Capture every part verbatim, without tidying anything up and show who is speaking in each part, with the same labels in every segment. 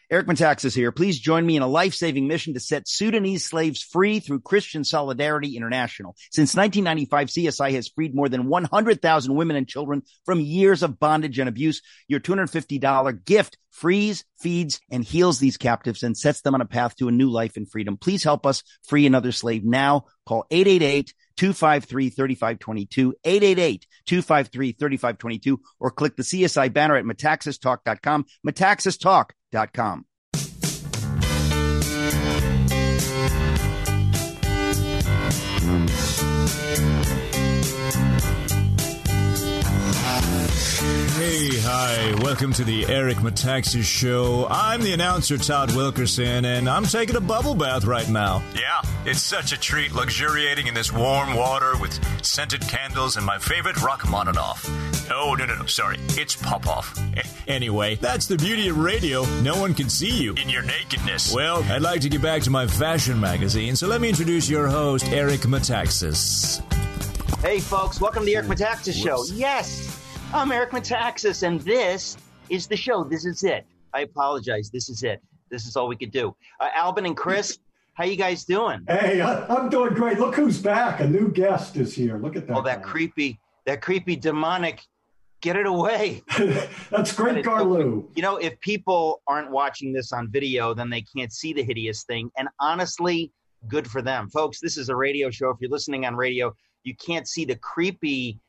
Speaker 1: Eric Metaxas here. Please join me in a life-saving mission to set Sudanese slaves free through Christian Solidarity International. Since nineteen ninety-five, C S I has freed more than one hundred thousand women and children from years of bondage and abuse. Your two hundred fifty dollars gift frees, feeds, and heals these captives and sets them on a path to a new life in freedom. Please help us free another slave now. Call eight eight eight, two five three, three five two two, eight eight eight, two five three, three five two two, or click the C S I banner at metaxas talk dot com, metaxas talk dot com.
Speaker 2: Hey, hi, welcome to the Eric Metaxas Show. I'm the announcer, Todd Wilkerson, and I'm taking a bubble bath right now. Yeah, it's such a treat luxuriating in this warm water with scented candles and my favorite Rachmaninoff. Oh, no, no, no, sorry, it's Popoff. Anyway, that's the beauty of radio. No one can see you in your nakedness. Well, I'd like to get back to my fashion magazine, so let me introduce your host, Eric Metaxas.
Speaker 1: Hey, folks, welcome to the Eric Metaxas Show. Yes! I'm Eric Metaxas, and this is the show. This is it. I apologize. This is it. This is all we could do. Uh, Albin and Chris, how you guys doing?
Speaker 3: Hey, I, I'm doing great. Look who's back. A new guest is here. Look at that.
Speaker 1: Oh, that
Speaker 3: guy.
Speaker 1: creepy, that creepy demonic. Get it away.
Speaker 3: That's great, Garloo.
Speaker 1: You know, if people aren't watching this on video, then they can't see the hideous thing. And honestly, good for them. Folks, this is a radio show. If you're listening on radio, you can't see the creepy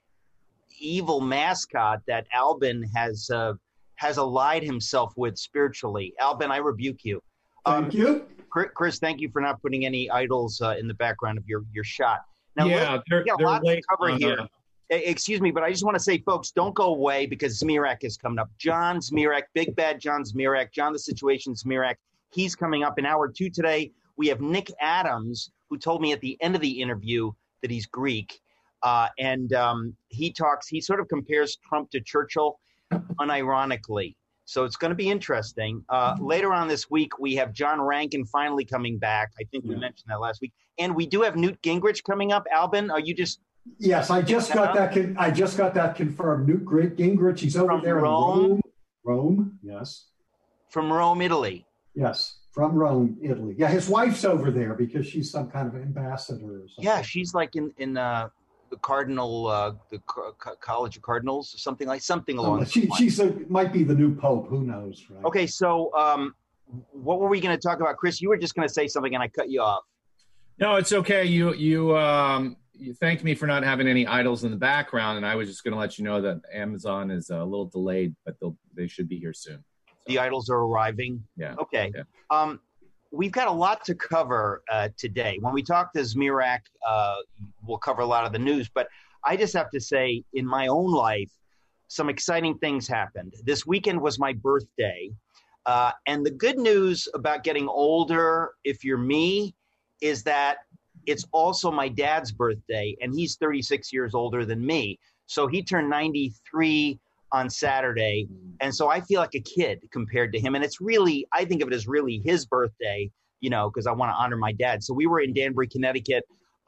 Speaker 1: evil mascot that Albin has uh, has allied himself with spiritually. Albin, I rebuke you.
Speaker 3: Thank um, you.
Speaker 1: Chris, thank you for not putting any idols uh, in the background of your, your shot. Now,
Speaker 4: yeah,
Speaker 1: we got a lot to cover
Speaker 4: on,
Speaker 1: here.
Speaker 4: Uh,
Speaker 1: Excuse me, but I just want to say, folks, don't go away because Zmirak is coming up. John Zmirak, Big Bad John Zmirak, John the Situation Zmirak. He's coming up in hour two today. We have Nick Adams, who told me at the end of the interview that he's Greek. Uh, and um, he talks, he sort of compares Trump to Churchill unironically. So it's going to be interesting. Uh, later on this week, we have John Rankin finally coming back. I think we yeah. mentioned that last week. And we do have Newt Gingrich coming up. Albin, are you just...
Speaker 3: Yes, I just got that. Con- I just got that confirmed. Newt Gingrich, he's over
Speaker 1: from
Speaker 3: there
Speaker 1: Rome?
Speaker 3: in Rome. Rome, yes.
Speaker 1: From Rome, Italy.
Speaker 3: Yes, from Rome, Italy. Yeah, his wife's over there because she's some kind of ambassador or something.
Speaker 1: Yeah, she's like in in uh, the Cardinal, uh, the Co- College of Cardinals, or something like something along.
Speaker 3: Oh, she
Speaker 1: those
Speaker 3: she's a, might be the new pope. Who knows? Right?
Speaker 1: Okay, so um, what were we going to talk about, Chris? You were just going to say something, and I cut you off.
Speaker 4: No, it's okay. You you um. You thanked me for not having any idols in the background, and I was just going to let you know that Amazon is a little delayed, but they'll they should be here soon. So.
Speaker 1: The idols are arriving?
Speaker 4: Yeah.
Speaker 1: Okay.
Speaker 4: Yeah.
Speaker 1: Um, we've got a lot to cover uh, today. When we talk to Zmirak, uh, we'll cover a lot of the news, but I just have to say, in my own life, some exciting things happened. This weekend was my birthday, uh, and the good news about getting older, if you're me, is that it's also my dad's birthday, and he's thirty-six years older than me. So he turned ninety-three on Saturday, and so I feel like a kid compared to him. And it's really, I think of it as really his birthday, you know, because I want to honor my dad. So we were in Danbury, Connecticut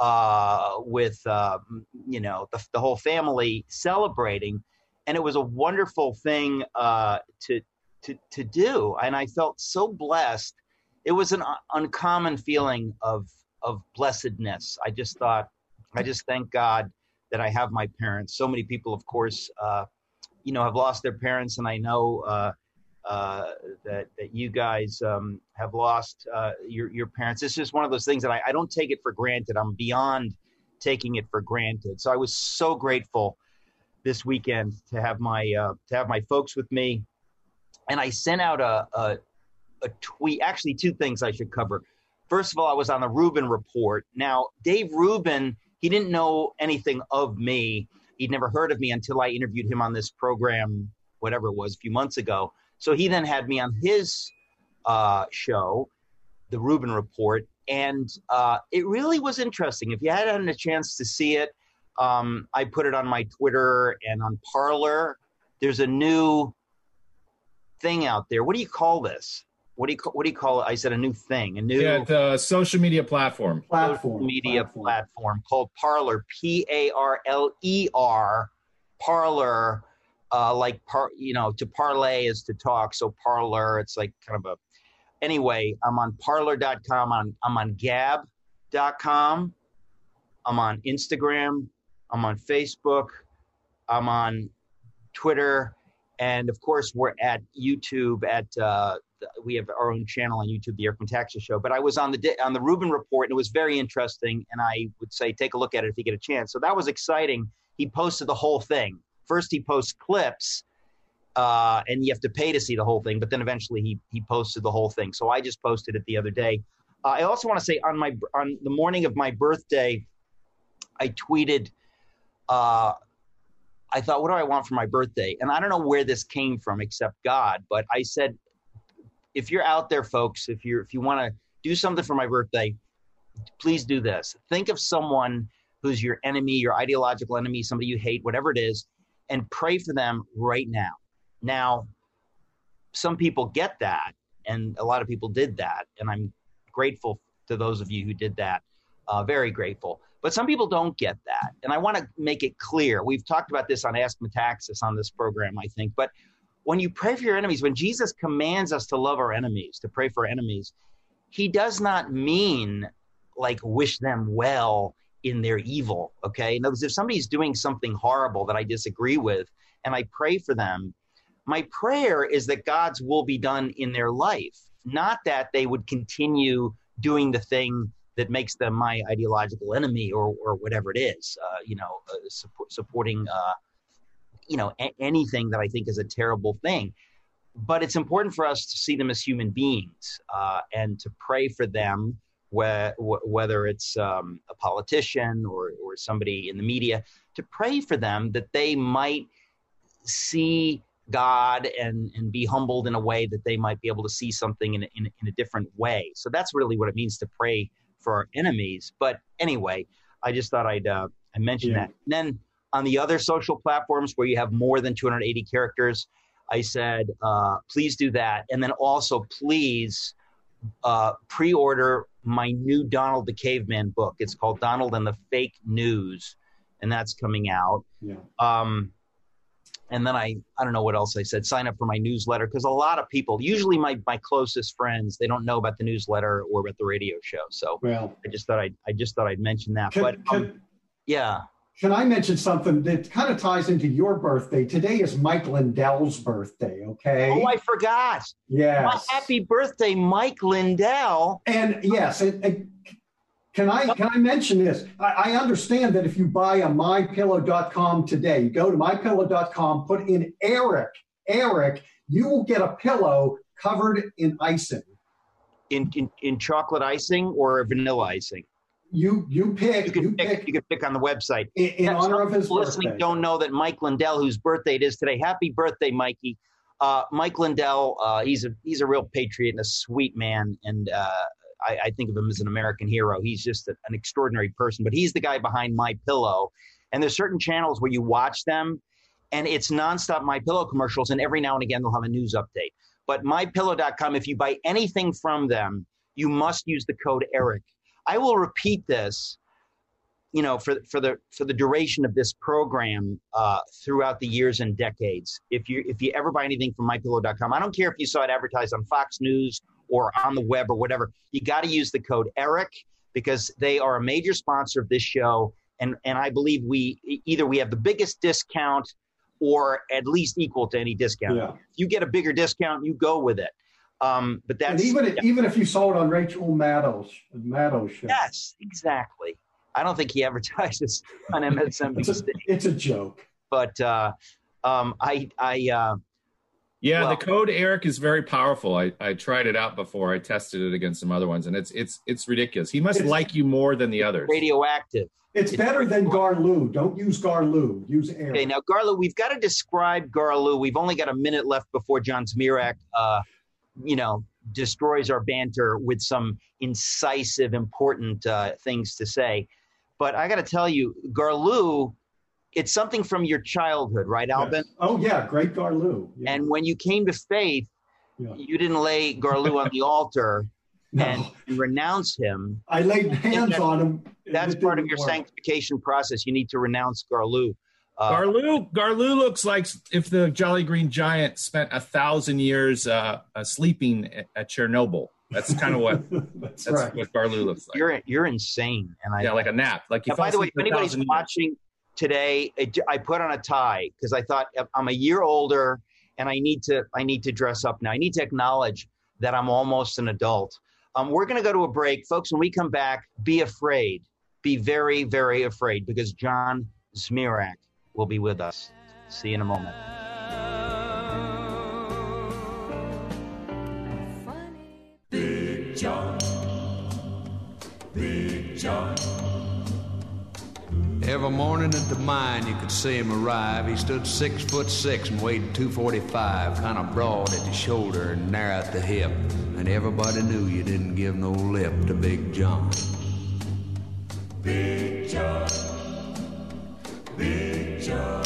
Speaker 1: uh, with, uh, you know, the, the whole family celebrating, and it was a wonderful thing uh, to, to, to do. And I felt so blessed. It was an uncommon feeling of of blessedness. I just thought, I just thank God that I have my parents. So many people, of course, uh, you know, have lost their parents. And I know uh, uh, that, that you guys um, have lost uh, your, your parents. It's just one of those things that I, I don't take it for granted. I'm beyond taking it for granted. So I was so grateful this weekend to have my, uh, to have my folks with me. And I sent out a, a, a tweet, actually two things I should cover. First of all, I was on the Rubin Report. Now, Dave Rubin, he didn't know anything of me. He'd never heard of me until I interviewed him on this program, whatever it was, a few months ago. So he then had me on his uh, show, the Rubin Report, and uh, it really was interesting. If you hadn't had a chance to see it, um, I put it on my Twitter and on Parler. There's a new thing out there. What do you call this? What do you call, what do you call it? I said a new thing, a new
Speaker 4: yeah, the social media platform.
Speaker 3: Platform.
Speaker 1: Social media
Speaker 3: platform.
Speaker 1: platform called Parler, P A R L E R, Parler, uh, like par, you know, to parlay is to talk. So Parler, it's like kind of a anyway, I'm on parler dot com. I'm, I'm on gab dot com. I'm on Instagram. I'm on Facebook. I'm on Twitter. And, of course, we're at YouTube. At uh, we have our own channel on YouTube, The Eric Metaxas Show. But I was on the on the Rubin Report, and it was very interesting. And I would say take a look at it if you get a chance. So that was exciting. He posted the whole thing. First, he posts clips, uh, and you have to pay to see the whole thing. But then eventually he he posted the whole thing. So I just posted it the other day. Uh, I also want to say on my on the morning of my birthday, I tweeted, uh, I thought, what do I want for my birthday? And I don't know where this came from except God. But I said, if you're out there, folks, if you're if you want to do something for my birthday, please do this. Think of someone who's your enemy, your ideological enemy, somebody you hate, whatever it is, and pray for them right now. Now, some people get that, and a lot of people did that, and I'm grateful to those of you who did that, uh, very grateful. But some people don't get that, and I want to make it clear. We've talked about this on Ask Metaxas on this program, I think, but when you pray for your enemies, when Jesus commands us to love our enemies, to pray for our enemies, he does not mean like wish them well in their evil, okay? In other words, if somebody's doing something horrible that I disagree with and I pray for them, my prayer is that God's will be done in their life, not that they would continue doing the thing that makes them my ideological enemy or or whatever it is, uh, you know, uh, support, supporting, uh, you know, a- anything that I think is a terrible thing. But it's important for us to see them as human beings uh, and to pray for them, wh- wh- whether it's um, a politician or, or somebody in the media, to pray for them that they might see God and, and be humbled in a way that they might be able to see something in, in, in a different way. So that's really what it means to pray for our enemies. But anyway, I just thought I'd uh, I mention
Speaker 3: Yeah.
Speaker 1: that. And then on the other social platforms where you have more than two hundred eighty characters, I said, uh, please do that. And then also please uh, pre-order my new Donald the Caveman book. It's called Donald and the Fake News, and that's coming out.
Speaker 3: Yeah.
Speaker 1: Um, and then I, I don't know what else I said. Sign up for my newsletter, because a lot of people, usually my, my closest friends, they don't know about the newsletter or about the radio show. So
Speaker 3: Well,
Speaker 1: I just thought I'd, I just thought I'd mention that.
Speaker 3: can,
Speaker 1: but um,
Speaker 3: can,
Speaker 1: yeah,
Speaker 3: can I mention something that kind of ties into your birthday? Today is Mike Lindell's birthday, okay?
Speaker 1: oh, I forgot.
Speaker 3: yes.
Speaker 1: Well, happy birthday, Mike Lindell.
Speaker 3: And yes, it, it, can I can I mention this? I, I understand that if you buy a my pillow dot com today, you go to my pillow dot com, put in Eric, Eric, you will get a pillow covered in icing.
Speaker 1: In, in, in chocolate icing or vanilla icing?
Speaker 3: You you pick.
Speaker 1: You can
Speaker 3: you
Speaker 1: pick,
Speaker 3: pick
Speaker 1: you can pick on the website.
Speaker 3: in, in
Speaker 1: Yeah,
Speaker 3: honor
Speaker 1: some
Speaker 3: of his
Speaker 1: people listening
Speaker 3: birthday.
Speaker 1: don't know that Mike Lindell, whose birthday it is today, happy birthday, Mikey. Uh, Mike Lindell, uh, he's a he's a real patriot and a sweet man, and uh, I, I think of him as an American hero. He's just a, an extraordinary person, but he's the guy behind My Pillow. And there's certain channels where you watch them, and it's nonstop My Pillow commercials, and every now and again they'll have a news update. But my pillow dot com, if you buy anything from them, you must use the code ERIC. I will repeat this, you know, for for the for the duration of this program uh, throughout the years and decades. If you if you ever buy anything from my pillow dot com, I don't care if you saw it advertised on Fox News or on the web or whatever, you got to use the code ERIC, because they are a major sponsor of this show, and and I believe we either we have the biggest discount or at least equal to any discount.
Speaker 3: Yeah.
Speaker 1: If you get a bigger discount, you go with it. Um, but that's
Speaker 3: And even
Speaker 1: yeah.
Speaker 3: even if you saw it on Rachel Maddow's Maddow's show,
Speaker 1: Yes, exactly. I don't think he advertises on M S N B C,
Speaker 3: it's a, it's a joke.
Speaker 1: but uh, um, I, I, uh,
Speaker 4: Yeah,
Speaker 1: Well-
Speaker 4: the code Eric is very powerful. I, I tried it out before. I tested it against some other ones, and it's it's it's ridiculous. He must
Speaker 3: It's-
Speaker 4: like you more than the others.
Speaker 1: radioactive.
Speaker 3: It's
Speaker 1: It's
Speaker 3: better than Garloo. Don't use Garloo. Use Eric.
Speaker 1: Okay, now Garloo, we've got to describe Garloo. We've only got a minute left before John Zmirak, uh, you know, destroys our banter with some incisive, important uh, things to say. But I got to tell you, Garloo, it's something from your childhood, right, Albin?
Speaker 3: Yes. Oh yeah, great Garloo. Yeah.
Speaker 1: And when you came to faith,
Speaker 3: Yeah.
Speaker 1: you didn't lay Garloo on the altar
Speaker 3: No.
Speaker 1: and, and renounce him.
Speaker 3: I laid hands
Speaker 1: that-
Speaker 3: on him. and
Speaker 1: That's
Speaker 3: it
Speaker 1: part of
Speaker 3: didn't
Speaker 1: your
Speaker 3: work.
Speaker 1: sanctification process. You need to renounce Garloo. Uh,
Speaker 4: Garloo, Garloo looks like if the Jolly Green Giant spent a thousand years uh, uh, sleeping at, at Chernobyl. That's kind of what
Speaker 3: that's,
Speaker 4: that's
Speaker 3: right.
Speaker 4: what Garloo looks like.
Speaker 1: You're you're insane, and I
Speaker 4: yeah, like a nap. Like you
Speaker 1: by the way, if anybody's
Speaker 4: years.
Speaker 1: watching today, it, I put on a tie because I thought I'm a year older, and I need to I need to dress up now. I need to acknowledge that I'm almost an adult. Um, we're going to go to a break, folks. When we come back, be afraid, be very very afraid, because John Zmirak will be with us. See you in a moment.
Speaker 5: Big John, Big John.
Speaker 6: Every morning at the mine you could see him arrive. He stood six foot six and weighed two forty-five, kind of broad at the shoulder and narrow at the hip. And everybody knew you didn't give no lip to Big John.
Speaker 5: Big John, Big John,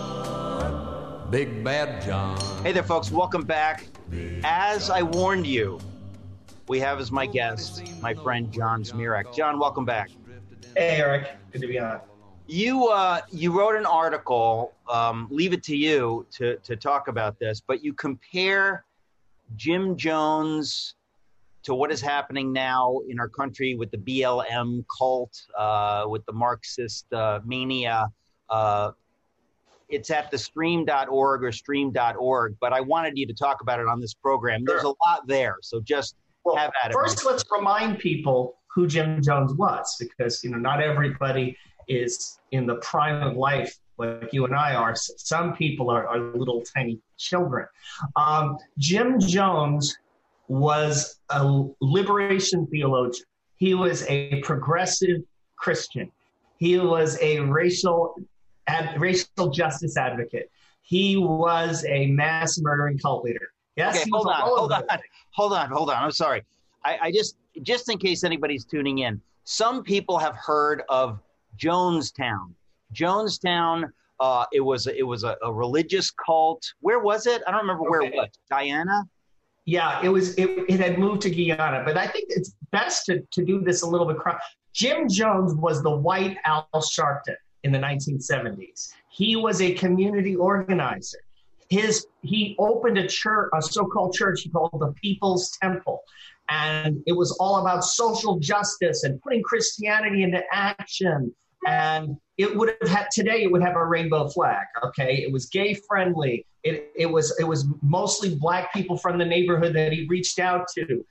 Speaker 6: Big Bad John.
Speaker 1: Hey there, folks. Welcome back. As I warned you, we have as my guest my friend John Zmirak. John, welcome back.
Speaker 7: Hey, Eric. Good to be on.
Speaker 1: You uh, you wrote an article. Um, leave it to you to to talk about this, but you compare Jim Jones to what is happening now in our country with the B L M cult, uh, with the Marxist uh, mania. Uh, it's at the stream dot org or stream dot org, but I wanted you to talk about it on this program. There's a lot there, so just
Speaker 7: well,
Speaker 1: have at it.
Speaker 7: First, let's remind people who Jim Jones was, because you know not everybody is in the prime of life like you and I are. Some people are, are little tiny children. Um, Jim Jones was a liberation theologian. He was a progressive Christian. He was a racial ad, racial justice advocate. He was a mass murdering cult leader. Yes.
Speaker 1: Okay, hold on, hold on, hold on, hold on. I'm sorry. I, I just, just in case anybody's tuning in, some people have heard of Jonestown. Jonestown. Uh, it was it was a, a religious cult. Where was it? I don't remember where
Speaker 7: Okay.
Speaker 1: it was. Guyana.
Speaker 7: Yeah, it was. It, it had moved to Guyana, but I think it's best to, to do this a little bit. Cr- Jim Jones was the white Al Sharpton in the nineteen seventies. He was a community organizer. His he opened a church, a so-called church he called the People's Temple, and it was all about social justice and putting Christianity into action. And it would have had today. It would have a rainbow flag. Okay, it was gay friendly. It it was it was mostly black people from the neighborhood that he reached out to.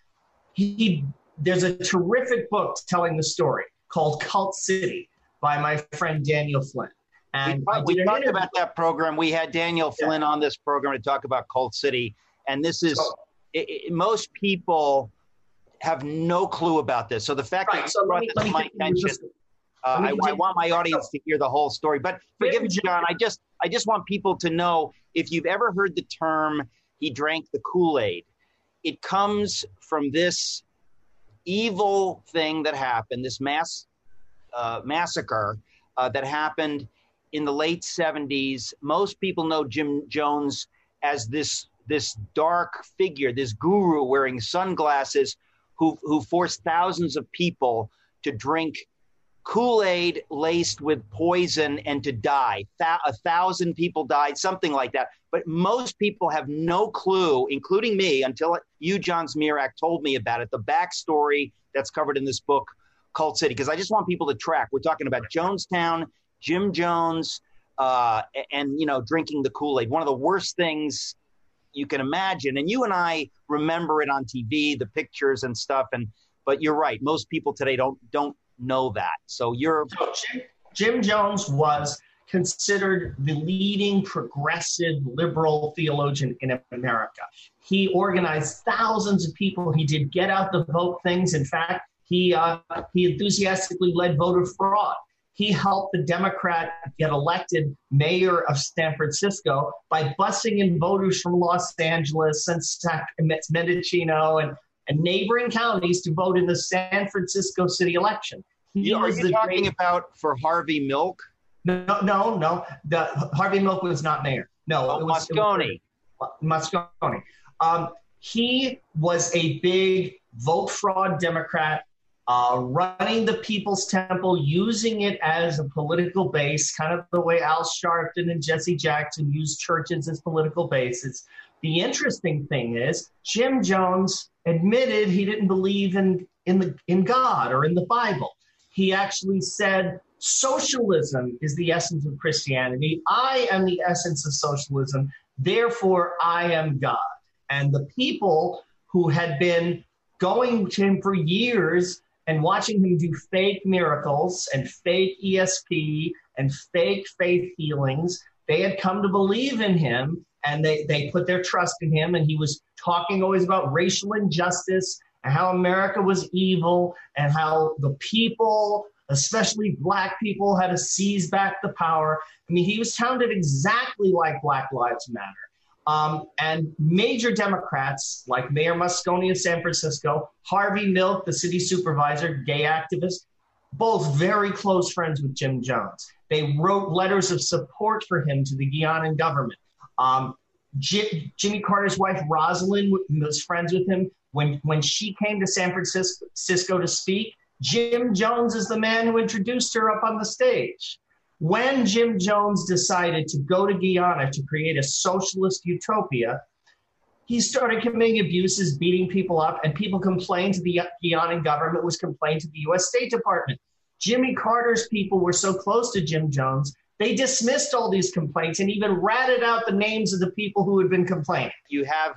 Speaker 7: He there's a terrific book telling the story called Cult City by my friend Daniel Flynn. And
Speaker 1: we,
Speaker 7: I
Speaker 1: we
Speaker 7: did an
Speaker 1: talked
Speaker 7: interview.
Speaker 1: about that program. We had Daniel Flynn
Speaker 7: Yeah.
Speaker 1: on this program to talk about Cult City, and this is
Speaker 7: So-
Speaker 1: it, it, most people have no clue about this. So the fact
Speaker 7: Right,
Speaker 1: that you
Speaker 7: so let
Speaker 1: brought
Speaker 7: me-
Speaker 1: this
Speaker 7: let
Speaker 1: to
Speaker 7: me
Speaker 1: my
Speaker 7: take you
Speaker 1: attention.
Speaker 7: just-
Speaker 1: Uh,
Speaker 7: Let me
Speaker 1: I, I
Speaker 7: take-
Speaker 1: want my audience to hear the whole story, but forgive me, John. I just, I just want people to know if you've ever heard the term "he drank the Kool-Aid," it comes from this evil thing that happened, this mass uh, massacre uh, that happened in the late seventies. Most people know Jim Jones as this this dark figure, this guru wearing sunglasses, who who forced thousands of people to drink Kool-Aid laced with poison and to die. Th- a thousand people died, something like that. But most people have no clue, including me, until you, John Zmirak, told me about it, the backstory that's covered in this book, Cult City, because I just want people to track. We're talking about Jonestown, Jim Jones, uh, and, you know, drinking the Kool-Aid, one of the worst things you can imagine. And you and I remember it on T V, the pictures and stuff. And but you're right. Most people today don't don't know that. So you're
Speaker 7: So Jim, Jim Jones was considered the leading progressive liberal theologian in America. He organized thousands of people. He did get out the vote things. In fact, he uh, he enthusiastically led voter fraud. He helped the Democrat get elected mayor of San Francisco by busing in voters from Los Angeles and Sac- Mendocino and, and neighboring counties to vote in the San Francisco city election. He
Speaker 1: you, are
Speaker 7: was
Speaker 1: you
Speaker 7: the
Speaker 1: talking
Speaker 7: great-
Speaker 1: about for Harvey Milk?
Speaker 7: No, no, no. The Harvey Milk was not mayor. No,
Speaker 1: Oh,
Speaker 7: it was
Speaker 1: Moscone.
Speaker 7: It was, Moscone. Um, he was a big vote fraud Democrat. uh, running the People's Temple, using it as a political base, kind of the way Al Sharpton and Jesse Jackson used churches as political bases. The interesting thing is Jim Jones admitted he didn't believe in, in, the, in God or in the Bible. He actually said, socialism is the essence of Christianity. I am the essence of socialism. Therefore, I am God. And the people who had been going to him for years and watching him do fake miracles and fake E S P and fake faith healings, they had come to believe in him, and they, they put their trust in him. And he was talking always about racial injustice and how America was evil and how the people, especially black people, had to seize back the power. I mean, he was sounded exactly like Black Lives Matter. Um, and major Democrats like Mayor Moscone of San Francisco, Harvey Milk, the city supervisor, gay activist, both very close friends with Jim Jones. They wrote letters of support for him to the Guianan government. Um, J- Jimmy Carter's wife, Rosalind, was friends with him. When, when she came to San Francisco to speak, Jim Jones is the man who introduced her up on the stage. When Jim Jones decided to go to Guyana to create a socialist utopia, he started committing abuses, beating people up, and people complained to the Guianan government, was complained to the U S State Department. Jimmy Carter's people were so close to Jim Jones, they dismissed all these complaints and even ratted out the names of the people who had been complaining.
Speaker 1: You have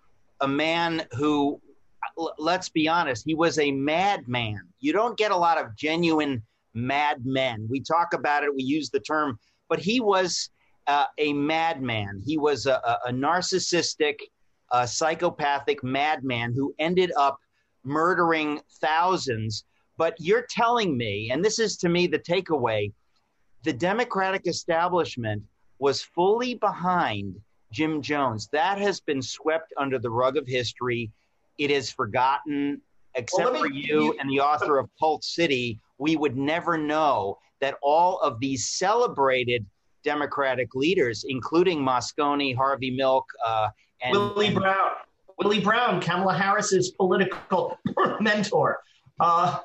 Speaker 1: a man who, let's be honest, he was a madman. You don't get a lot of genuine madmen. We talk about it, we use the term, but he was uh, a madman. He was a, a, a narcissistic, uh, psychopathic madman who ended up murdering thousands. But you're telling me, and this is to me the takeaway, the Democratic establishment was fully behind Jim Jones. That has been swept under the rug of history. It is forgotten, except well, me, for you, you and the author of Cult City. We would never know that all of these celebrated Democratic leaders, including Moscone, Harvey Milk, uh, and
Speaker 7: Willie
Speaker 1: and,
Speaker 7: Brown, Willie Brown, Kamala Harris's political mentor. Uh,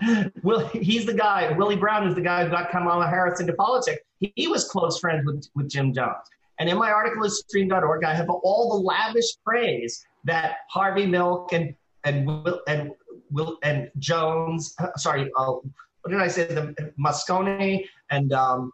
Speaker 7: Will, he's the guy. Willie Brown is the guy who got Kamala Harris into politics. He, he was close friends with, with Jim Jones. And in my article at stream dot org, I have all the lavish praise that Harvey Milk and and Will and Will and Jones, uh, sorry, uh, what did I say? The Moscone and um,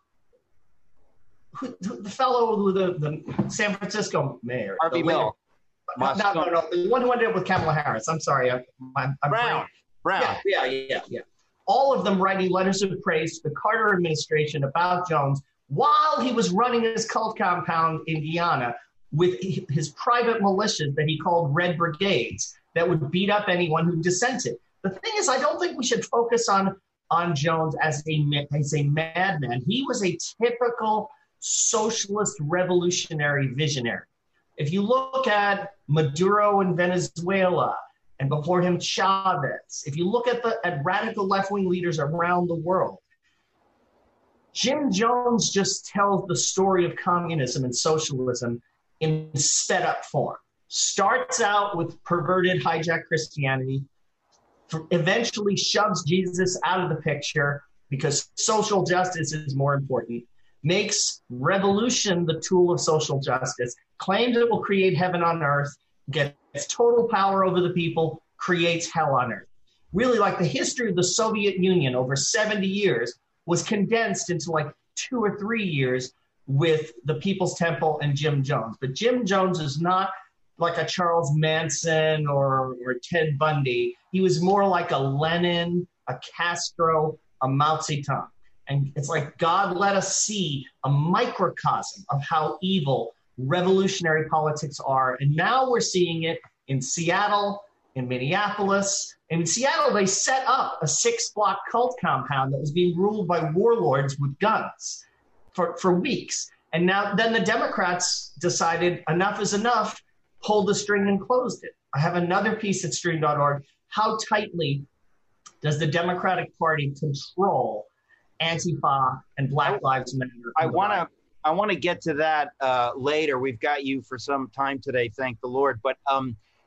Speaker 7: who, the fellow who the, the San Francisco mayor,
Speaker 1: Harvey Milk.
Speaker 7: No, no, no, no, the one who ended up with Kamala Harris. I'm sorry, I'm, I'm, I'm
Speaker 1: Brown. Brown.
Speaker 7: Yeah, yeah, yeah, yeah. All of them writing letters of praise to the Carter administration about Jones while he was running his cult compound in Guyana with his private militias that he called Red Brigades that would beat up anyone who dissented. The thing is, I don't think we should focus on, on Jones as a, as a madman. He was a typical socialist revolutionary visionary. If you look at Maduro in Venezuela, and before him, Chavez. If you look at the at radical left-wing leaders around the world, Jim Jones just tells the story of communism and socialism in sped-up form. Starts out with perverted, hijacked Christianity, eventually shoves Jesus out of the picture because social justice is more important, makes revolution the tool of social justice, claims it will create heaven on earth, gets total power over the people, creates hell on earth. Really, like the history of the Soviet Union over seventy years was condensed into like two or three years with the People's Temple and Jim Jones. But Jim Jones is not like a Charles Manson or, or Ted Bundy. He was more like a Lenin, a Castro, a Mao Zedong. And it's like God let us see a microcosm of how evil revolutionary politics are. And now we're seeing it in Seattle, in Minneapolis. And in Seattle, they set up a six-block cult compound that was being ruled by warlords with guns for, for weeks. And now then the Democrats decided enough is enough, pulled the string and closed it. I have another piece at stream dot org. How tightly does the Democratic Party control Antifa and Black Lives Matter?
Speaker 1: I want to I want to get to that uh, later. We've got you for some time today, thank the Lord. But um,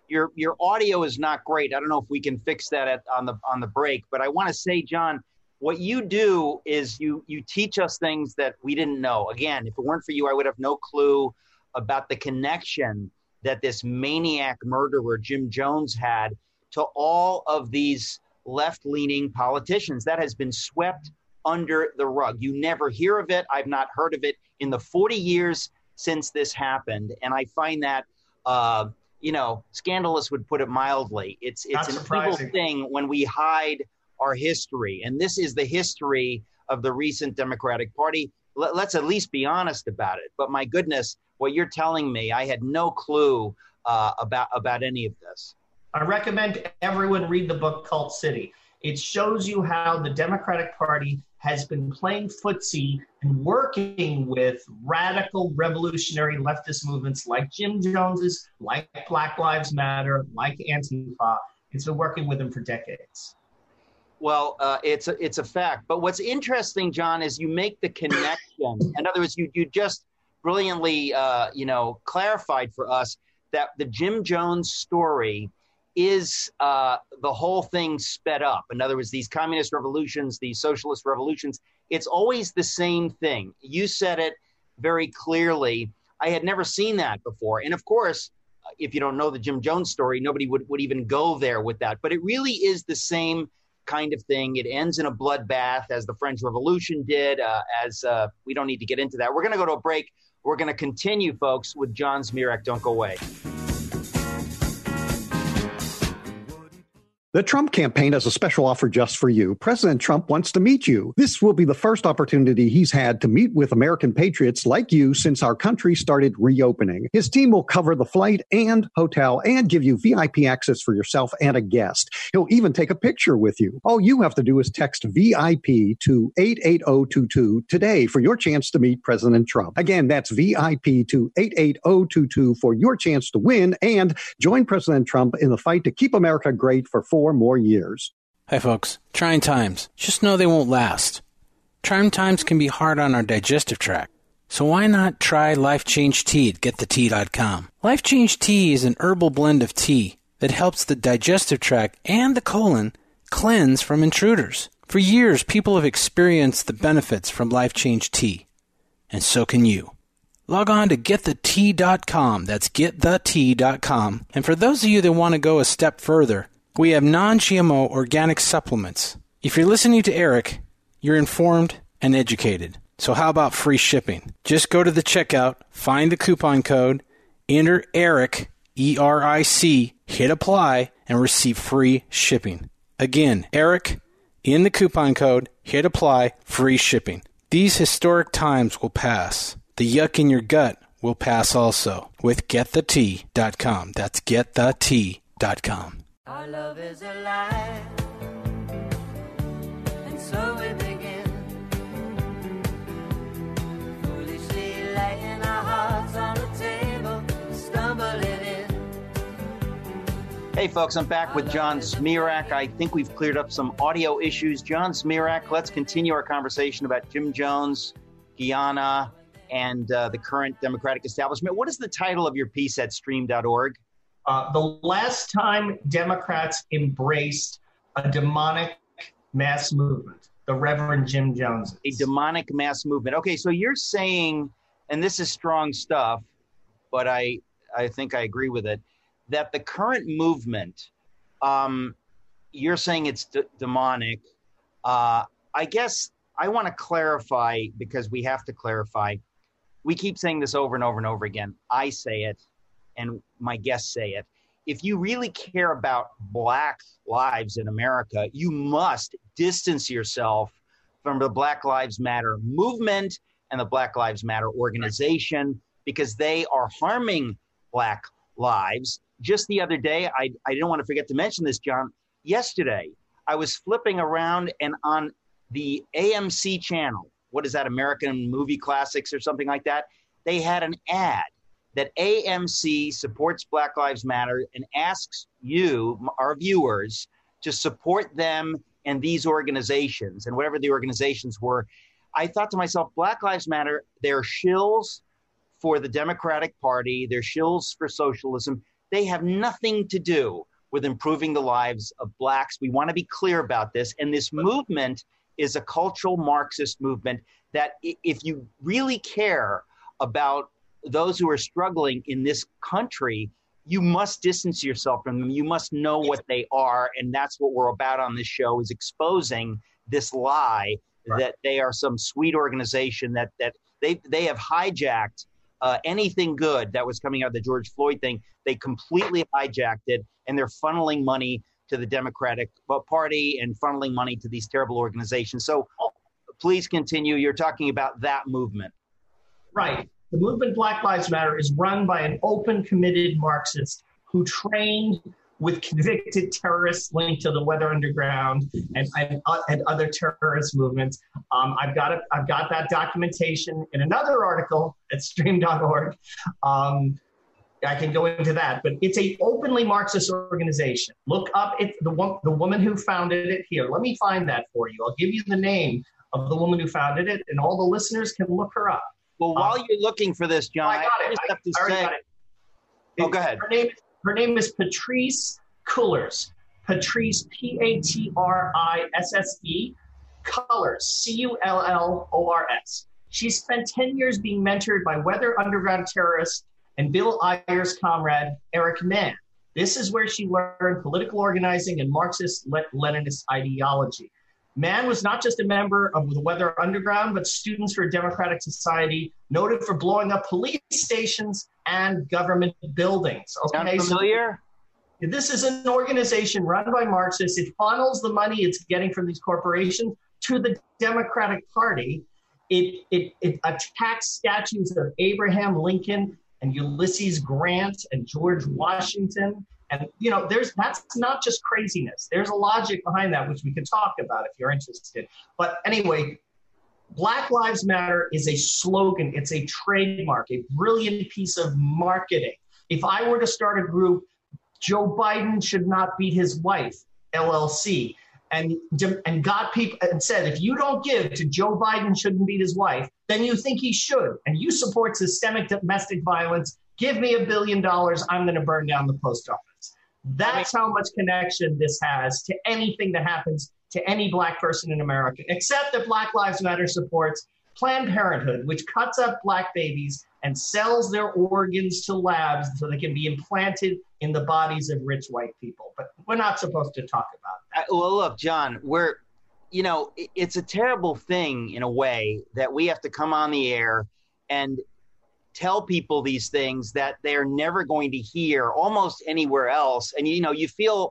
Speaker 1: your your audio is not great. I don't know if we can fix that at, on the on the break, but I want to say, John, what you do is you you teach us things that we didn't know. Again, if it weren't for you, I would have no clue about the connection that this maniac murderer Jim Jones had to all of these left-leaning politicians. That has been swept under the rug. You never hear of it. I've not heard of it in the forty years since this happened. And I find that, uh, you know, scandalous would put it mildly. It's it's an evil thing when we hide our history. And this is the history of the recent Democratic Party. Let, let's at least be honest about it. But my goodness, what you're telling me, I had no clue uh, about, about any of this.
Speaker 7: I recommend everyone read the book Cult City. It shows you how the Democratic Party has been playing footsie and working with radical revolutionary leftist movements like Jim Jones's, like Black Lives Matter, like Antifa. It's been working with them for decades.
Speaker 1: Well, uh, it's a, it's a fact. But what's interesting, John, is you make the connection. In other words, you you just brilliantly, uh, you know, clarified for us that the Jim Jones story is uh, the whole thing sped up. In other words, these communist revolutions, these socialist revolutions, it's always the same thing. You said it very clearly. I had never seen that before. And of course, if you don't know the Jim Jones story, nobody would, would even go there with that. But it really is the same kind of thing. It ends in a bloodbath, as the French Revolution did, uh, as uh, we don't need to get into that. We're going to go to a break. We're going to continue, folks, with John Zmirak. Don't go away.
Speaker 3: The Trump campaign has a special offer just for you. President Trump wants to meet you. This will be the first opportunity he's had to meet with American patriots like you since our country started reopening. His team will cover the flight and hotel and give you V I P access for yourself and a guest. He'll even take a picture with you. All you have to do is text V I P to eight eight zero two two today for your chance to meet President Trump. Again, that's V I P to eight eight zero two two for your chance to win and join President Trump in the fight to keep America great for four more years.
Speaker 8: Hi, folks. Trying times. Just know they won't last. Trying times can be hard on our digestive tract. So why not try Life Change Tea at get the tea dot com? Life Change Tea is an herbal blend of tea that helps the digestive tract and the colon cleanse from intruders. For years, people have experienced the benefits from Life Change Tea. And so can you. Log on to get the tea dot com. That's get the tea dot com. And for those of you that want to go a step further, we have non G M O organic supplements. If you're listening to Eric, you're informed and educated. So how about free shipping? Just go to the checkout, find the coupon code, enter ERIC, E R I C, hit apply, and receive free shipping. Again, ERIC, in the coupon code, hit apply, free shipping. These historic times will pass. The yuck in your gut will pass also with get the tea dot com. That's get the tea dot com.
Speaker 5: Our love is alive, and so we begin, foolishly laying our hearts on the table, stumbling in.
Speaker 1: Hey, folks, I'm back with John Zmirak. I think we've cleared up some audio issues. John Zmirak, let's continue our conversation about Jim Jones, Guyana, and uh, the current Democratic establishment. What is the title of your piece at stream dot org?
Speaker 7: Uh, the last time Democrats embraced a demonic mass movement, the Reverend Jim Jones.
Speaker 1: A demonic mass movement. Okay, so you're saying, and this is strong stuff, but I, I think I agree with it, that the current movement, um, you're saying it's d- demonic. Uh, I guess I want to clarify, because we have to clarify. We keep saying this over and over and over again. I say it, and my guests say it. If you really care about Black lives in America, you must distance yourself from the Black Lives Matter movement and the Black Lives Matter organization, because they are harming Black lives. Just the other day, I, I didn't want to forget to mention this, John. Yesterday, I was flipping around, and on the A M C channel, what is that, American Movie Classics or something like that, they had an ad that A M C supports Black Lives Matter and asks you, our viewers, to support them and these organizations and whatever the organizations were. I thought to myself, Black Lives Matter, they're shills for the Democratic Party. They're shills for socialism. They They have nothing to do with improving the lives of blacks. We want to be clear about this. And this movement is a cultural Marxist movement that if you really care about those who are struggling in this country, you must distance yourself from them. You must know what they are. And that's what we're about on this show, is exposing this lie right. that they are some sweet organization, that that they they have hijacked uh, anything good that was coming out of the George Floyd thing. They completely hijacked it, and they're funneling money to the Democratic Party and funneling money to these terrible organizations. So please continue. You're talking about that movement.
Speaker 7: Right. The movement Black Lives Matter is run by an open, committed Marxist who trained with convicted terrorists linked to the Weather Underground and, and, uh, and other terrorist movements. Um, I've got it. I've got that documentation in another article at stream dot org. Um, I can go into that, but it's a openly Marxist organization. Look up it, the, one, the woman who founded it here. Let me find that for you. I'll give you the name of the woman who founded it, and all the listeners can look her up.
Speaker 1: Well, while um, you're looking for this, John,
Speaker 7: I got it.
Speaker 1: I just have to
Speaker 7: I, I
Speaker 1: say.
Speaker 7: got it.
Speaker 1: Oh, go ahead.
Speaker 7: Her name, her name is Patrisse Cullors. Patrisse, P A T R I S S E, Cullors, C U L L O R S. She spent ten years being mentored by Weather Underground terrorist and Bill Ayers' comrade, Eric Mann. This is where she learned political organizing and Marxist-Leninist ideology. Mann was not just a member of the Weather Underground, but Students for a Democratic Society, noted for blowing up police stations and government buildings.
Speaker 1: Okay, Sound familiar?
Speaker 7: So this is an organization run by Marxists. It funnels the money it's getting from these corporations to the Democratic Party. It, it, it attacks statues of Abraham Lincoln and Ulysses Grant and George Washington. And, you know, there's that's not just craziness. There's a logic behind that, which we could talk about if you're interested. But anyway, Black Lives Matter is a slogan. It's a trademark, a brilliant piece of marketing. If I were to start a group, Joe Biden should not beat his wife, L L C, and, and got people and said, if you don't give to Joe Biden shouldn't beat his wife, then you think he should, and you support systemic domestic violence, give me a billion dollars, I'm going to burn down the post office. That's how much connection this has to anything that happens to any black person in America, except that Black Lives Matter supports Planned Parenthood, which cuts up black babies and sells their organs to labs so they can be implanted in the bodies of rich white people. But we're not supposed to talk about that.
Speaker 1: Uh, well, look, John, we're, you know, it's a terrible thing in a way that we have to come on the air and tell people these things that they're never going to hear almost anywhere else. And, you know, you feel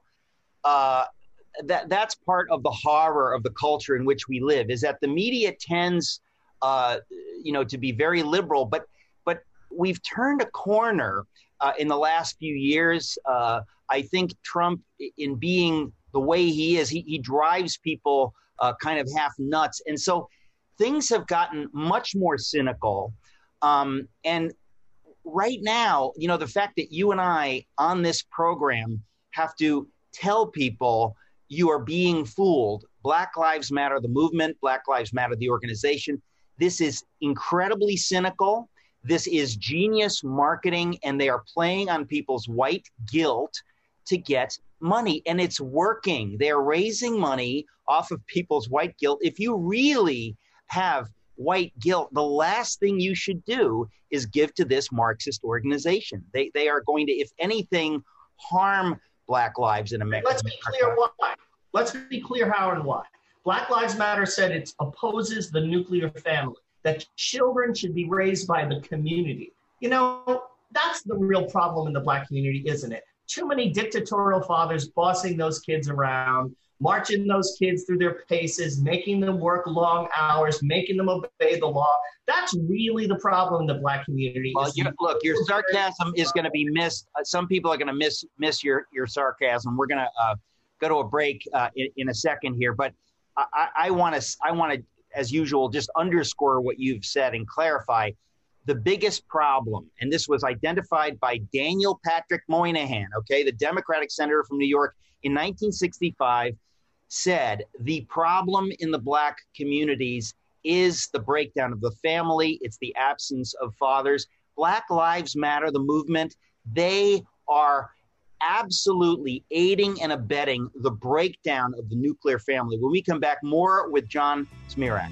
Speaker 1: uh, that that's part of the horror of the culture in which we live, is that the media tends, uh, you know, to be very liberal. But but we've turned a corner uh, in the last few years. Uh, I think Trump, in being the way he is, he, he drives people uh, kind of half nuts. And so things have gotten much more cynical. Um, and right now, you know, the fact that you and I on this program have to tell people you are being fooled. Black Lives Matter, the movement, Black Lives Matter, the organization. This is incredibly cynical. This is genius marketing, and they are playing on people's white guilt to get money. And it's working. They're raising money off of people's white guilt. If you really have white guilt, the last thing you should do is give to this Marxist organization. They they are going to, if anything, harm black lives in America.
Speaker 7: Let's be clear why. Let's be clear how and why. Black Lives Matter said it opposes the nuclear family, that children should be raised by the community. You know, that's the real problem in the black community, isn't it? Too many dictatorial fathers bossing those kids around, marching those kids through their paces, making them work long hours, making them obey the law. That's really the problem in the black community.
Speaker 1: Well, you, look, your sarcasm is going to be missed. Uh, some people are going to miss miss your, your sarcasm. We're going to uh, go to a break uh, in, in a second here, but I want to, I want to, as usual, just underscore what you've said and clarify the biggest problem. And this was identified by Daniel Patrick Moynihan, okay, the Democratic senator from New York in nineteen sixty-five, said the problem in the black communities is the breakdown of the family. It's the absence of fathers. Black Lives Matter, the movement, they are absolutely aiding and abetting the breakdown of the nuclear family. When we come back, more with John Zmirak.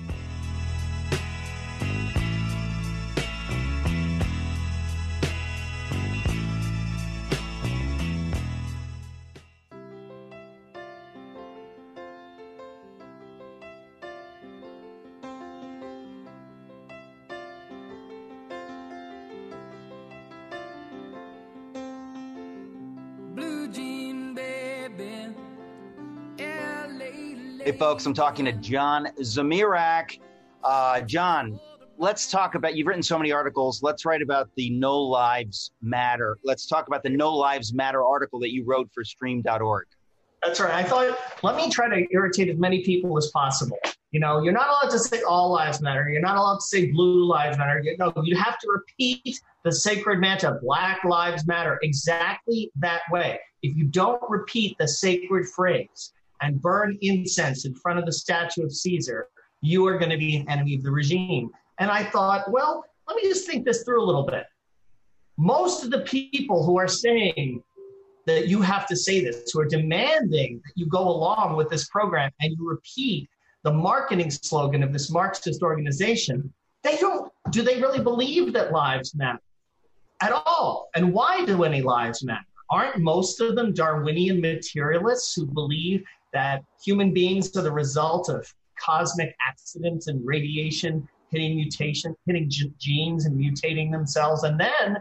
Speaker 1: Hey, folks, I'm talking to John Zmirak. Uh, John, let's talk about, you've written so many articles. Let's write about the No Lives Matter. Let's talk about the No Lives Matter article that you wrote for stream dot org.
Speaker 7: That's right. I thought, let me try to irritate as many people as possible. You know, you're not allowed to say all lives matter. You're not allowed to say blue lives matter. You know, you have to repeat the sacred mantra, Black Lives Matter, exactly that way. If you don't repeat the sacred phrase and burn incense in front of the statue of Caesar, you are going to be an enemy of the regime. And I thought, well, let me just think this through a little bit. Most of the people who are saying that you have to say this, who are demanding that you go along with this program and you repeat the marketing slogan of this Marxist organization, they don't, do they really believe that lives matter at all? And why do any lives matter? Aren't most of them Darwinian materialists who believe that human beings are the result of cosmic accidents and radiation hitting mutation, hitting g- genes and mutating themselves, and then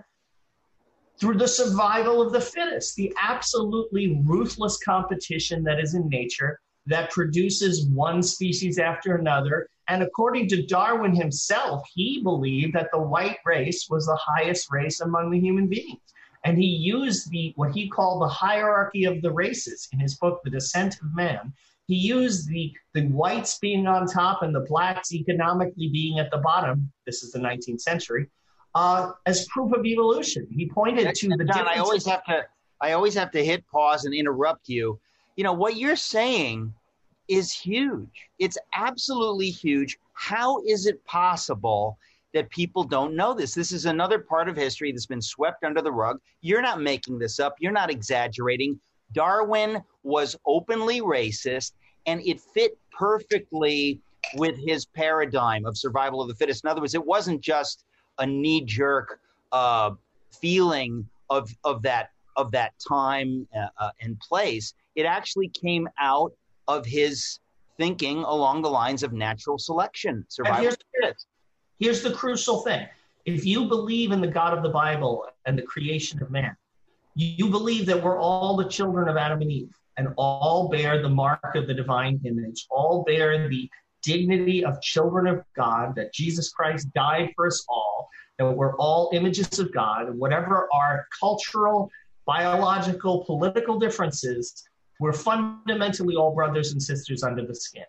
Speaker 7: through the survival of the fittest, the absolutely ruthless competition that is in nature that produces one species after another. And according to Darwin himself, he believed that the white race was the highest race among the human beings. And he used the what he called the hierarchy of the races in his book, The Descent of Man. He used the, the whites being on top and the blacks economically being at the bottom. This is the nineteenth century. Uh, as proof of evolution. He pointed to the
Speaker 1: John, I always have to I always have to hit pause and interrupt you. You know, what you're saying is huge. It's absolutely huge. How is it possible that people don't know this? This is another part of history that's been swept under the rug. You're not making this up. You're not exaggerating. Darwin was openly racist, and it fit perfectly with his paradigm of survival of the fittest. In other words, it wasn't just a knee-jerk uh, feeling of of that of that time uh, uh, and place. It actually came out of his thinking along the lines of natural selection. Survival of the fittest.
Speaker 7: Here's the crucial thing. If you believe in the God of the Bible and the creation of man, you believe that we're all the children of Adam and Eve and all bear the mark of the divine image, all bear the dignity of children of God, that Jesus Christ died for us all, that we're all images of God, and whatever our cultural, biological, political differences, we're fundamentally all brothers and sisters under the skin.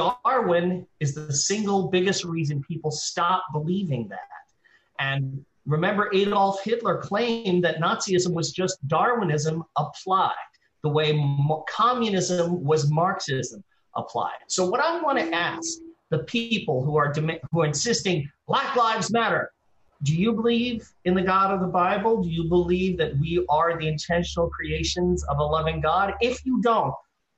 Speaker 7: Darwin is the single biggest reason people stop believing that. And remember, Adolf Hitler claimed that Nazism was just Darwinism applied, the way mo- communism was Marxism applied. So what I want to ask the people who are dem- who are insisting Black Lives Matter, do you believe in the God of the Bible? Do you believe that we are the intentional creations of a loving God? If you don't,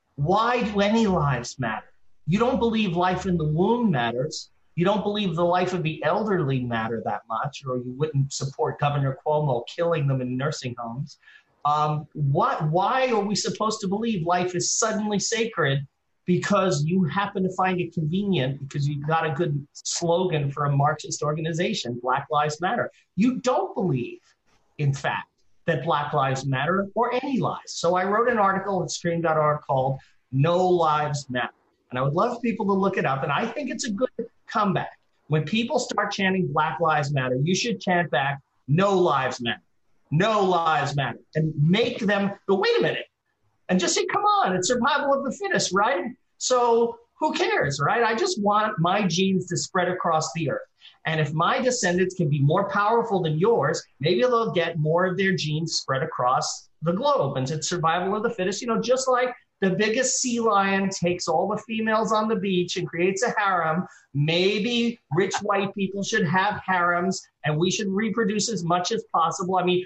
Speaker 7: why do any lives matter? You don't believe life in the womb matters. You don't believe the life of the elderly matter that much, or you wouldn't support Governor Cuomo killing them in nursing homes. Um, what, why are we supposed to believe life is suddenly sacred because you happen to find it convenient because you've got a good slogan for a Marxist organization, Black Lives Matter? You don't believe, in fact, that Black Lives Matter or any lives. So I wrote an article at stream dot org called No Lives Matter. And I would love people to look it up. And I think it's a good comeback. When people start chanting Black Lives Matter, you should chant back, No Lives Matter. No lives matter. And make them, but wait a minute. And just say, come on, it's survival of the fittest, right? So who cares, right? I just want my genes to spread across the earth. And if my descendants can be more powerful than yours, maybe they'll get more of their genes spread across the globe. And it's survival of the fittest, you know, just like the biggest sea lion takes all the females on the beach and creates a harem. Maybe rich white people should have harems and we should reproduce as much as possible. I mean,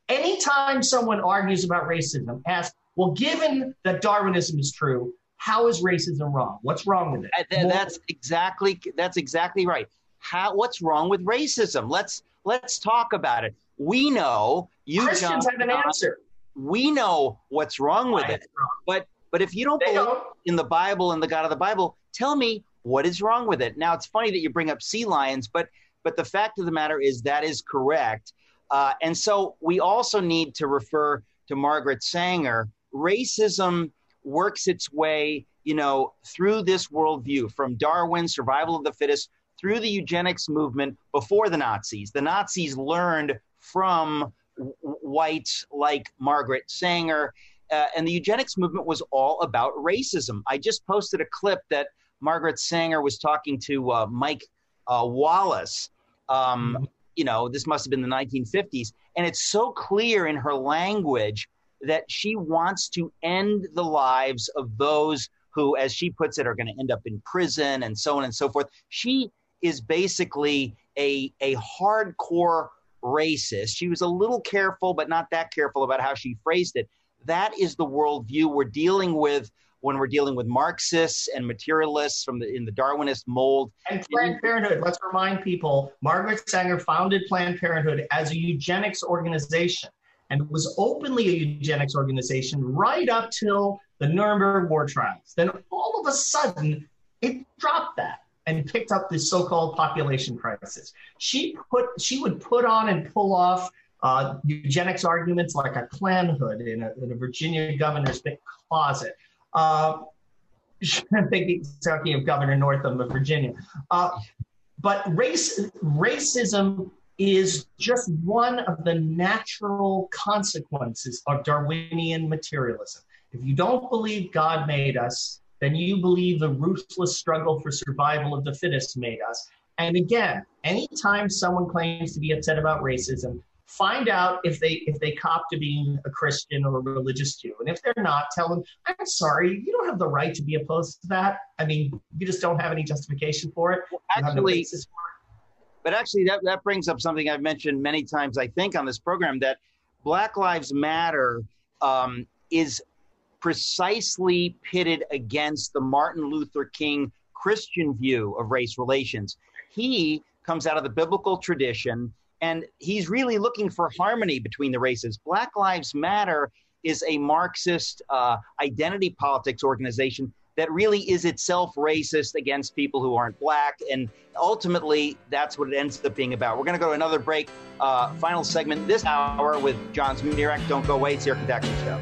Speaker 7: anytime someone argues about racism, ask, well, given that Darwinism is true, how is racism wrong? What's wrong with it?
Speaker 1: Uh, That's exactly that's exactly right. How? What's wrong with racism? Let's let's talk about it. We know you
Speaker 7: Christians
Speaker 1: John,
Speaker 7: have an answer.
Speaker 1: We know what's wrong with
Speaker 7: Why
Speaker 1: it.
Speaker 7: it's wrong.
Speaker 1: But but if you don't
Speaker 7: They
Speaker 1: believe
Speaker 7: don't.
Speaker 1: in the Bible and the God of the Bible, tell me what is wrong with it. Now it's funny that you bring up sea lions, but but the fact of the matter is that is correct. Uh, and so we also need to refer to Margaret Sanger. Racism works its way, you know, through this worldview, from Darwin, survival of the fittest, through the eugenics movement before the Nazis. The Nazis learned from w- whites like Margaret Sanger, uh, and the eugenics movement was all about racism. I just posted a clip that Margaret Sanger was talking to uh, Mike uh, Wallace. Um, mm-hmm. You know, this must have been the nineteen fifties, and it's so clear in her language that she wants to end the lives of those who, as she puts it, are going to end up in prison and so on and so forth. She is basically a, a hardcore racist. She was a little careful, but not that careful about how she phrased it. That is the worldview we're dealing with when we're dealing with Marxists and materialists from the in the Darwinist mold.
Speaker 7: And Planned Parenthood, let's remind people, Margaret Sanger founded Planned Parenthood as a eugenics organization, and was openly a eugenics organization right up till the Nuremberg war trials. Then all of a sudden, it dropped that and picked up this so-called population crisis. She put, she would put on and pull off uh, eugenics arguments like a Klan hood in a, in a Virginia governor's big closet. Uh, I'm thinking, talking of Governor Northam of Virginia. Uh, but race, racism is just one of the natural consequences of Darwinian materialism. If you don't believe God made us, then you believe the ruthless struggle for survival of the fittest made us. And again, anytime someone claims to be upset about racism, find out if they if they cop to being a Christian or a religious Jew. And if they're not, tell them, I'm sorry, you don't have the right to be opposed to that. I mean, you just don't have any justification for it.
Speaker 1: Well, actually, but actually that, that brings up something I've mentioned many times, I think, on this program, that Black Lives Matter um, is precisely pitted against the Martin Luther King Christian view of race relations. He comes out of the biblical tradition, and he's really looking for harmony between the races. Black Lives Matter is a Marxist uh, identity politics organization that really is itself racist against people who aren't black. And ultimately, that's what it ends up being about. We're going to go to another break. Uh, final segment this hour with John Zmirak. Don't go away. It's the Eric Metaxas Show.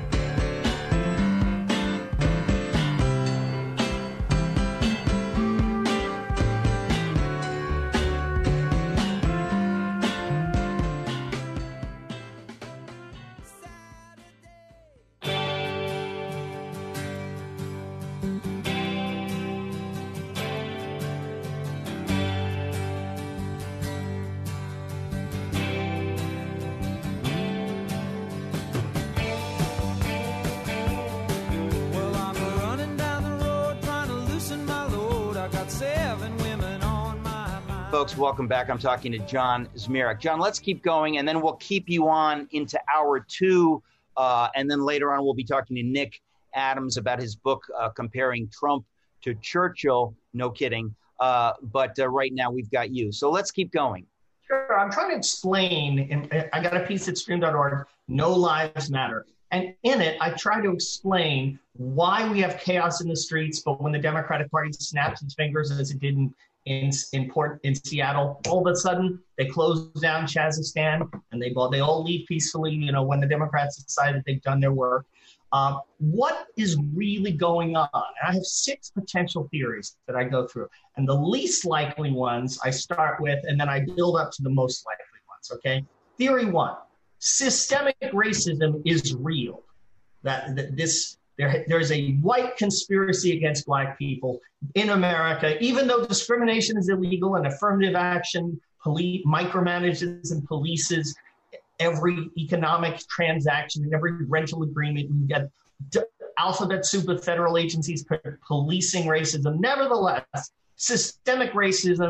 Speaker 1: Folks, welcome back. I'm talking to John Zmirak. John, let's keep going, and then we'll keep you on into hour two, uh, and then later on we'll be talking to Nick Adams about his book uh, comparing Trump to Churchill. No kidding. Uh, but uh, right now we've got you. So let's keep going.
Speaker 7: Sure. I'm trying to explain, and I got a piece at stream dot org, No Lives Matter. And in it, I try to explain why we have chaos in the streets, but when the Democratic Party snaps its fingers, as it did in in in, Port, in Seattle, all of a sudden they close down Chazistan, and they they all leave peacefully. You know, when the Democrats decide that they've done their work. Uh, what is really going on? And I have six potential theories that I go through, and the least likely ones I start with, and then I build up to the most likely ones. Okay, theory one: systemic racism is real. That, that this. There, there's a white conspiracy against black people in America, even though discrimination is illegal and affirmative action police, micromanages and polices every economic transaction and every rental agreement. You get d- alphabet soup of federal agencies policing racism. Nevertheless, systemic racism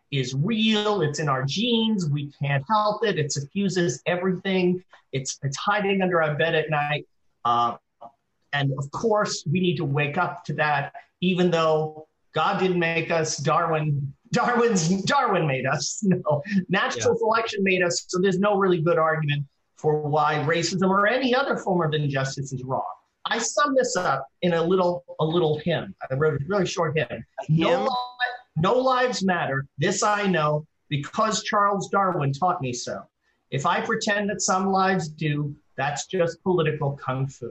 Speaker 7: is real. It's in our genes. We can't help it. It suffuses everything. It's it's hiding under our bed at night. Uh, and of course, we need to wake up to that, even though God didn't make us. Darwin, Darwin's Darwin made us. No, natural yeah. selection made us. So there's no really good argument for why racism or any other form of injustice is wrong. I sum this up in a little a little hymn. I wrote a really short hymn. No, li- no lives matter. This I know, because Charles Darwin taught me so. If I pretend that some lives do, that's just political kung fu.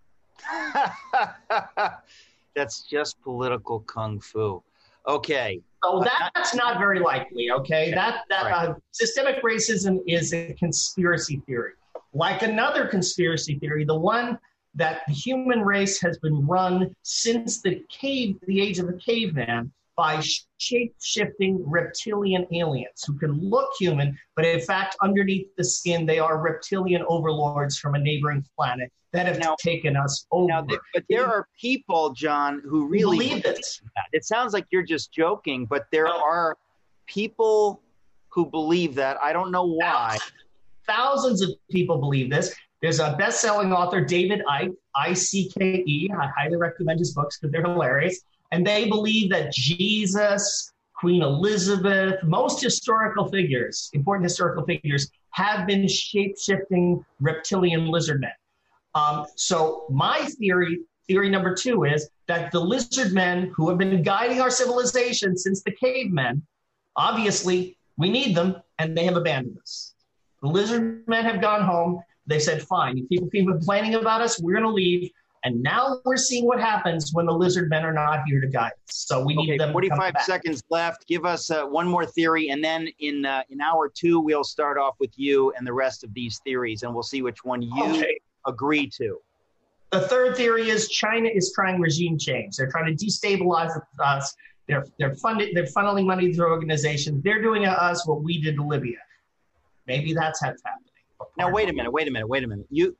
Speaker 1: That's just political kung fu. Okay.
Speaker 7: So that's not very likely, okay? That that right. uh, systemic racism is a conspiracy theory. Like another conspiracy theory, the one that the human race has been run since the cave, the age of the caveman, by shape-shifting reptilian aliens who can look human, but in fact, underneath the skin, they are reptilian overlords from a neighboring planet that have now, taken us over.
Speaker 1: Now, but there are people, John, who really
Speaker 7: believe this.
Speaker 1: It sounds like you're just joking, but there no. are people who believe that. I don't know why.
Speaker 7: Thousands of people believe this. There's a best-selling author, David Icke, I C K E. I highly recommend his books because they're hilarious. And they believe that Jesus, Queen Elizabeth, most historical figures, important historical figures, have been shape-shifting reptilian lizard men. Um, so my theory, theory number two, is that the lizard men who have been guiding our civilization since the cavemen, obviously we need them, and they have abandoned us. The lizard men have gone home. They said, fine, you people keep complaining about us, we're going to leave. And now we're seeing what happens when the lizard men are not here to guide us. So we need
Speaker 1: okay,
Speaker 7: them
Speaker 1: forty-five
Speaker 7: to come back.
Speaker 1: seconds left. Give us uh, one more theory, and then in uh, in hour two, we'll start off with you and the rest of these theories, and we'll see which one you
Speaker 7: okay.
Speaker 1: agree to.
Speaker 7: The third theory is China is trying regime change. They're trying to destabilize us. They're they're funding. They're funneling money through organizations. They're doing to us what we did to Libya. Maybe that's what's happening.
Speaker 1: Now wait a minute. Wait a minute. Wait a minute. You,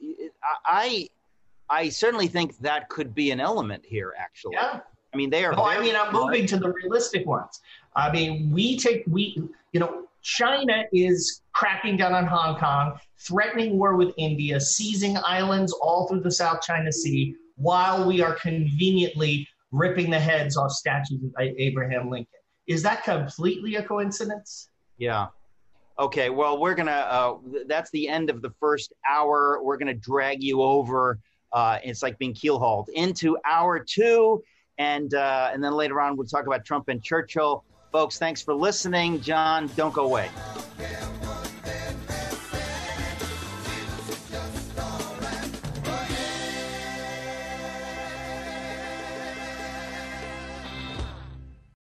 Speaker 1: I. I certainly think that could be an element here, actually.
Speaker 7: Yeah.
Speaker 1: I mean, they are.
Speaker 7: No, I mean, I'm moving to the realistic ones. I mean, we take, we, you know, China is cracking down on Hong Kong, threatening war with India, seizing islands all through the South China Sea, while we are conveniently ripping the heads off statues of Abraham Lincoln. Is that completely a coincidence?
Speaker 1: Yeah. Okay. Well, we're going to, uh, that's the end of the first hour. We're going to drag you over. Uh, it's like being keel-hauled into hour two. And uh, and then later on, we'll talk about Trump and Churchill. Folks, thanks for listening. John, don't go away.